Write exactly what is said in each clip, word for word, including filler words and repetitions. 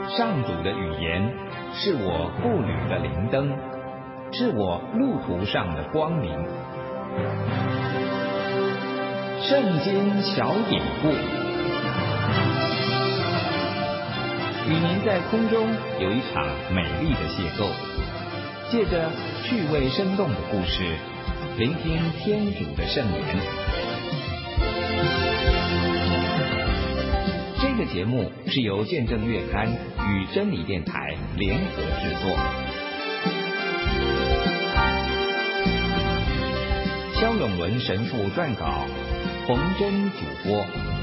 上主的语言，是我步履的灵灯，是我路途上的光明。圣经小典故，与您在空中有一场美丽的邂逅，借着趣味生动的故事，聆听天主的圣言。这个节目是由见证月刊与真理电台联合制作。萧永伦神父撰稿，冯真主播。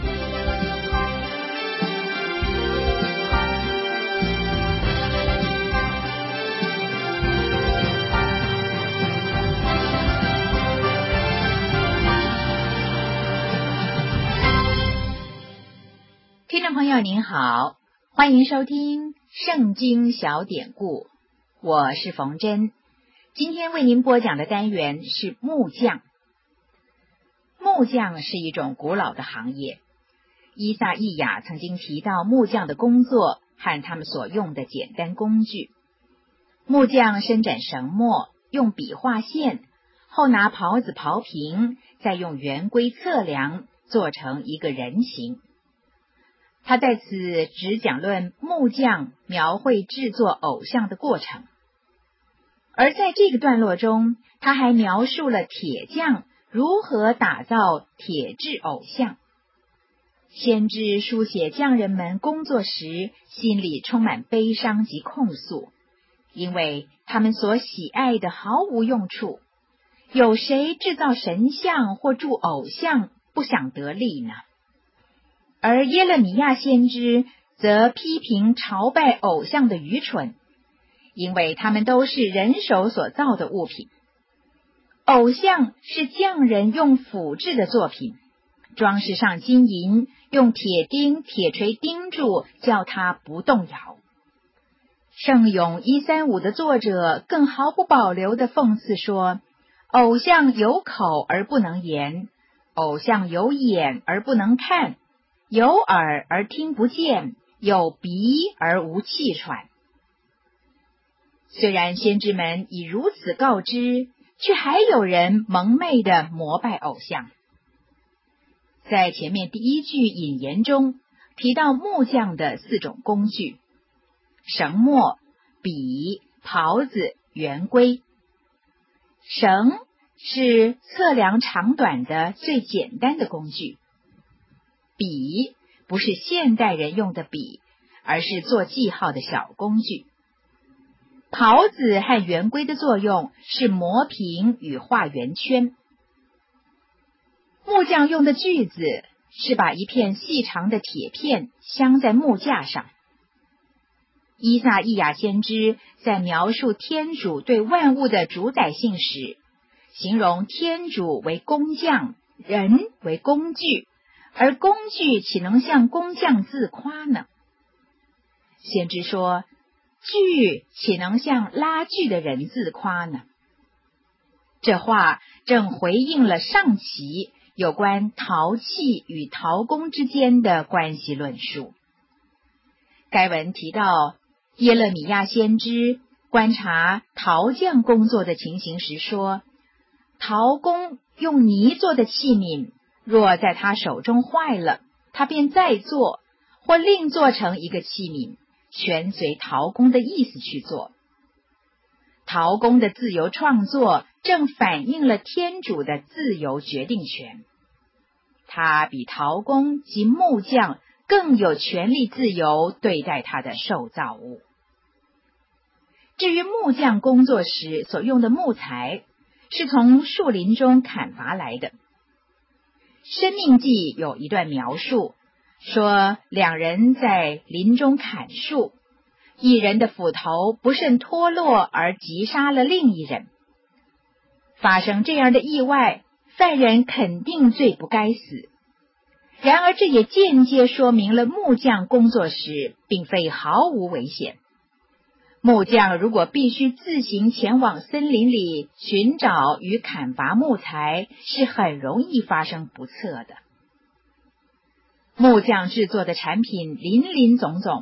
听众朋友您好，欢迎收听圣经小典故，我是冯真。今天为您播讲的单元是木匠。木匠是一种古老的行业，依撒意亚曾经提到木匠的工作和他们所用的简单工具。木匠伸展绳墨，用笔画线，后拿刨子刨平，再用圆规测量，做成一个人形。他在此只讲论木匠描绘制作偶像的过程，而在这个段落中，他还描述了铁匠如何打造铁制偶像。先知书写匠人们工作时心里充满悲伤及控诉，因为他们所喜爱的毫无用处。有谁制造神像或铸偶像不想得利呢？而耶勒米亚先知则批评朝拜偶像的愚蠢，因为他们都是人手所造的物品。偶像是匠人用斧制的作品，装饰上金银，用铁钉、铁锤钉住，叫它不动摇。圣咏一三五的作者更毫不保留地讽刺说，偶像有口而不能言，偶像有眼而不能看，有耳而听不见，有鼻而无气喘。虽然先知们已如此告知，却还有人蒙昧地膜拜偶像。在前面第一句引言中提到木匠的四种工具：绳墨、笔、刨子、圆规。绳是测量长短的最简单的工具，笔不是现代人用的笔，而是做记号的小工具。刨子和圆规的作用是磨平与画圆圈。木匠用的锯子是把一片细长的铁片镶在木架上。依撒意亚先知在描述天主对万物的主宰性时，形容天主为工匠，人为工具，而工具岂能向工匠自夸呢？先知说，锯岂能向拉锯的人自夸呢？这话正回应了上期有关陶器与陶工之间的关系论述。该文提到耶勒米亚先知观察陶匠工作的情形时说，陶工用泥做的器皿，若在他手中坏了，他便再做，或另做成一个器皿，全随陶工的意思去做。陶工的自由创作正反映了天主的自由决定权，他比陶工及木匠更有权利自由对待他的受造物。至于木匠工作时所用的木材，是从树林中砍伐来的。申命记有一段描述，说两人在林中砍树，一人的斧头不慎脱落而击杀了另一人。发生这样的意外，犯人肯定罪不该死。然而这也间接说明了木匠工作时并非毫无危险。木匠如果必须自行前往森林里寻找与砍伐木材，是很容易发生不测的。木匠制作的产品林林总总，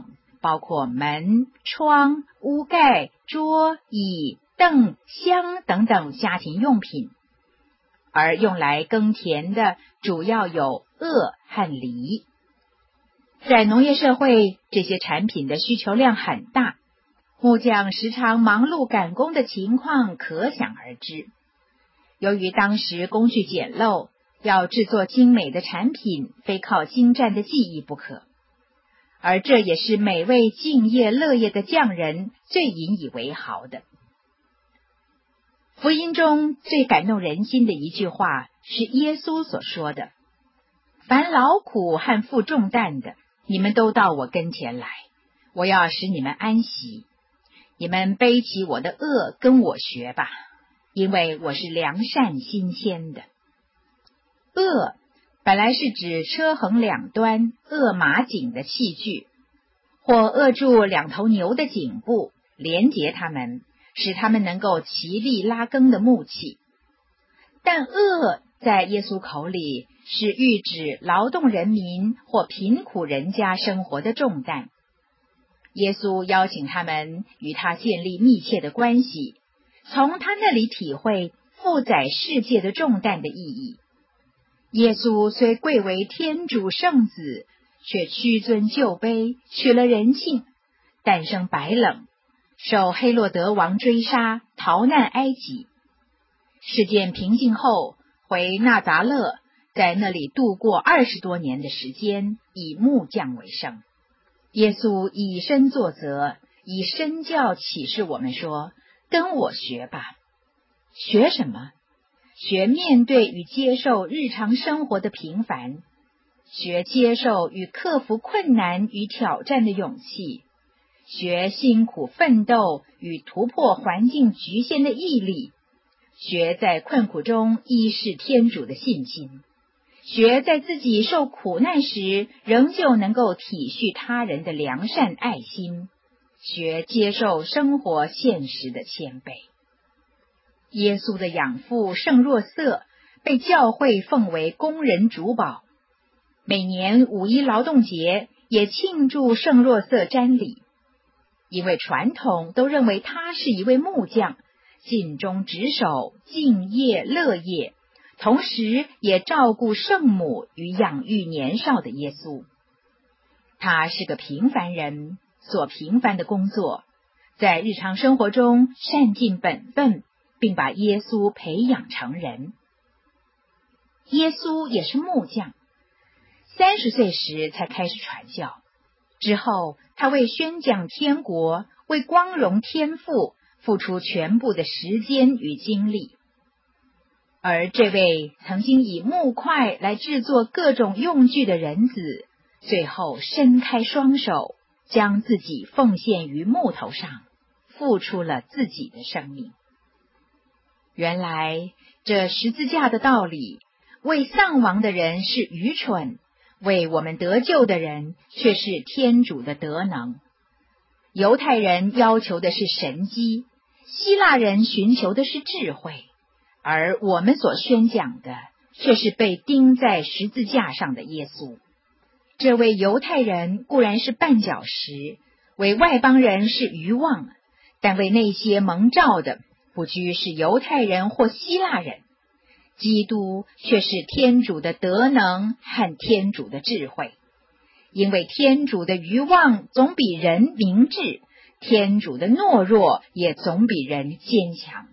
包括门、窗、屋盖、桌、椅、凳、箱等等家庭用品，而用来耕田的主要有轭和犁。在农业社会，这些产品的需求量很大，木匠时常忙碌赶工的情况可想而知。由于当时工序简陋，要制作精美的产品，非靠精湛的技艺不可。而这也是每位敬业乐业的匠人最引以为豪的。福音中最感动人心的一句话是耶稣所说的：凡劳苦和负重担的，你们都到我跟前来，我要使你们安息。你们背起我的轭跟我学吧，因为我是良善新鲜的。轭本来是指车横两端扼马颈的器具，或扼住两头牛的颈部，连结它们，使它们能够齐力拉耕的木器。但轭在耶稣口里是喻指劳动人民或贫苦人家生活的重担。耶稣邀请他们与他建立密切的关系，从他那里体会负载世界的重担的意义。耶稣虽贵为天主圣子，却屈尊就卑，取了人性，诞生白冷，受黑落德王追杀，逃难埃及。事件平静后，回纳匝勒，在那里度过二十多年的时间，以木匠为生。耶稣以身作则，以身教启示我们说：跟我学吧。学什么？学面对与接受日常生活的平凡，学接受与克服困难与挑战的勇气，学辛苦奋斗与突破环境局限的毅力，学在困苦中依恃天主的信心，学在自己受苦难时仍旧能够体恤他人的良善爱心，学接受生活现实的谦卑。耶稣的养父圣若瑟被教会奉为工人主保，每年五一劳动节也庆祝圣若瑟瞻礼，因为传统都认为他是一位木匠，尽忠职守，敬业乐业，同时也照顾圣母与养育年少的耶稣。他是个平凡人，做平凡的工作，在日常生活中善尽本分，并把耶稣培养成人。耶稣也是木匠，三十岁时才开始传教，之后他为宣讲天国，为光荣天父付出全部的时间与精力。而这位曾经以木块来制作各种用具的人子，最后伸开双手，将自己奉献于木头上，付出了自己的生命。原来这十字架的道理，为丧亡的人是愚蠢，为我们得救的人却是天主的德能。犹太人要求的是神迹，希腊人寻求的是智慧，而我们所宣讲的却是被钉在十字架上的耶稣。这位犹太人固然是绊脚石，为外邦人是愚妄，但为那些蒙召的，不拘是犹太人或希腊人，基督却是天主的德能和天主的智慧。因为天主的愚妄总比人明智，天主的懦弱也总比人坚强。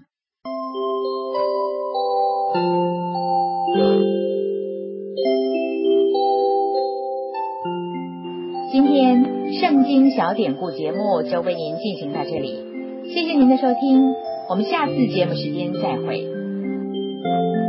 今天圣经小典故节目就为您进行到这里，谢谢您的收听，我们下次节目时间再会。